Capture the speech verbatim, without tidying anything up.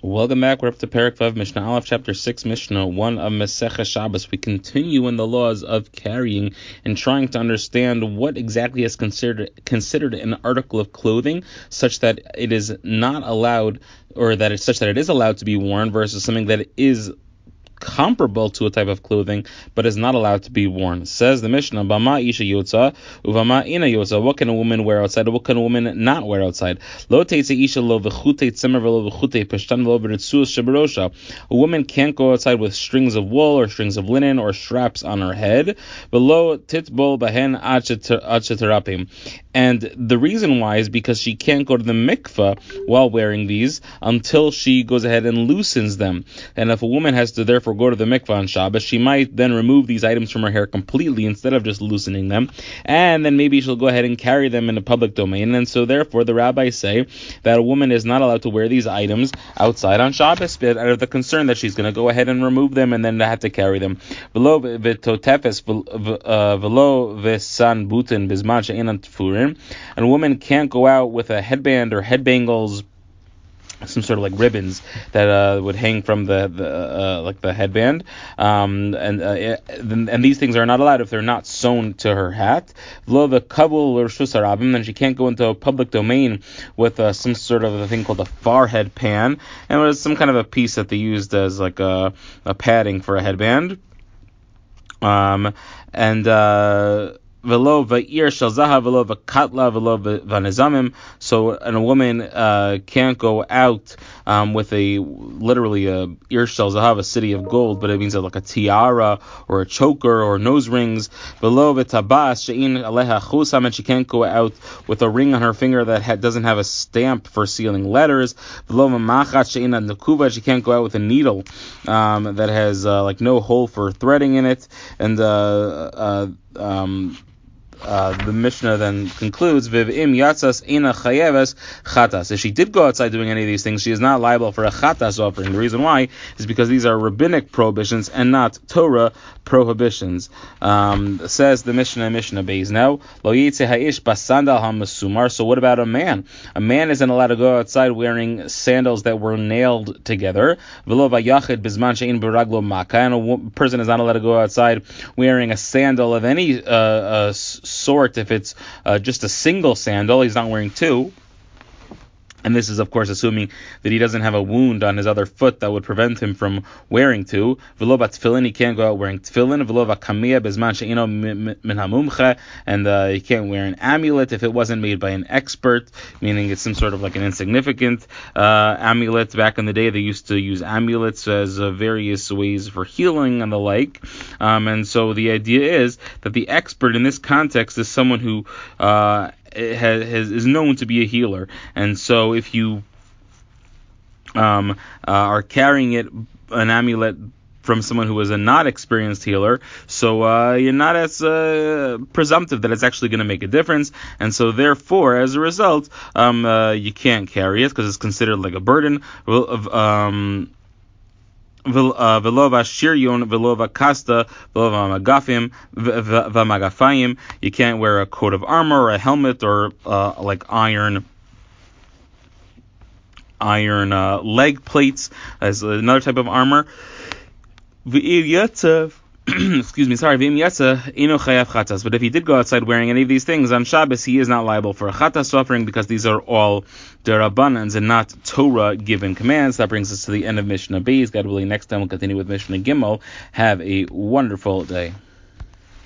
Welcome back. We're up to Perek Vav, Mishnah Aleph, Chapter six, Mishnah one of Masechah Shabbos. We continue in the laws of carrying and trying to understand what exactly is considered considered an article of clothing, such that it is not allowed, or that it's such that it is allowed to be worn, versus something that is comparable to a type of clothing but is not allowed to be worn. Says the Mishnah, Bama isha yotza, uvama ina yotza. What can a woman wear outside? What can a woman not wear outside? Lo teitze isha lo v'chutei tzimer v'lo v'chutei peshtan v'lo v'ritzus sheberosha. A woman can't go outside with strings of wool or strings of linen or straps on her head. V'lo titbol bahen ad sheterapim. And the reason why is because she can't go to the mikveh while wearing these until she goes ahead and loosens them. And if a woman has to therefore go to the mikveh on Shabbos, she might then remove these items from her hair completely instead of just loosening them, and then maybe she'll go ahead and carry them in the public domain. And so therefore the rabbis say that a woman is not allowed to wear these items outside on Shabbos out of the concern that she's going to go ahead and remove them and then have to carry them. V'lo v'totefes v'lo v'san butin bizman she'enan tfurin. And a woman can't go out with a headband or head bangles, some sort of like ribbons that uh, would hang from the, the uh, like the headband, um, and uh, and these things are not allowed if they're not sewn to her hat. V'lo v'kabul or shusarabim, then she can't go into a public domain with uh, some sort of a thing called a forehead pan, and it was some kind of a piece that they used as like a, a padding for a headband, um, and. Uh, V'lo v'ir shel zahav, v'lo v'katla, v'lo v'nezamim. So, and a woman uh, can't go out um, with a literally a ir shel zahav, a city of gold, but it means like a tiara or a choker or nose rings. V'lo v'tabas she'in aleha chusam, and she can't go out with a ring on her finger that ha- doesn't have a stamp for sealing letters. V'lo v'machat she'in nakuva, she can't go out with a needle um, that has uh, like no hole for threading in it, and uh, uh, um. Uh, the Mishnah then concludes, Viv'im yatzas ina chayeves chatas. If she did go outside doing any of these things, she is not liable for a chatas offering. The reason why is because these are rabbinic prohibitions and not Torah prohibitions. Um, says the Mishnah, Mishnah Beis. Now, lo yitze ha'ish basandal hamasumar. So what about a man? A man isn't allowed to go outside wearing sandals that were nailed together. V'lo vayachid bizman she'in beraglo maka. And a person is not allowed to go outside wearing a sandal of any uh, uh, sort if it's uh, just a single sandal. He's not wearing two. And this is, of course, assuming that he doesn't have a wound on his other foot that would prevent him from wearing two. V'lo tefillin, he can't go out wearing tefillin. V'lo v'kamiyah bezman she'ino min hamumcha, and uh, he can't wear an amulet if it wasn't made by an expert, meaning it's some sort of like an insignificant uh, amulet. Back in the day, they used to use amulets as uh, various ways for healing and the like. Um, and so the idea is that the expert in this context is someone who uh, Has, has, is known to be a healer, and so if you um, uh, are carrying it, an amulet from someone who is a not experienced healer, so uh, you're not as uh, presumptive that it's actually going to make a difference, and so therefore, as a result, um, uh, you can't carry it because it's considered like a burden. Um, Velova shiryon, velova kasta, velova magafim, v'magafayim. You can't wear a coat of armor or a helmet or uh, like iron, iron uh, leg plates as another type of armor. Excuse me, sorry, V'im yatsa ino chayav chatas. But if he did go outside wearing any of these things on Shabbos, he is not liable for a chatas offering because these are all derabbanans and not Torah given commands. That brings us to the end of Mishnah Beis. God willing, next time we'll continue with Mishnah Gimel. Have a wonderful day.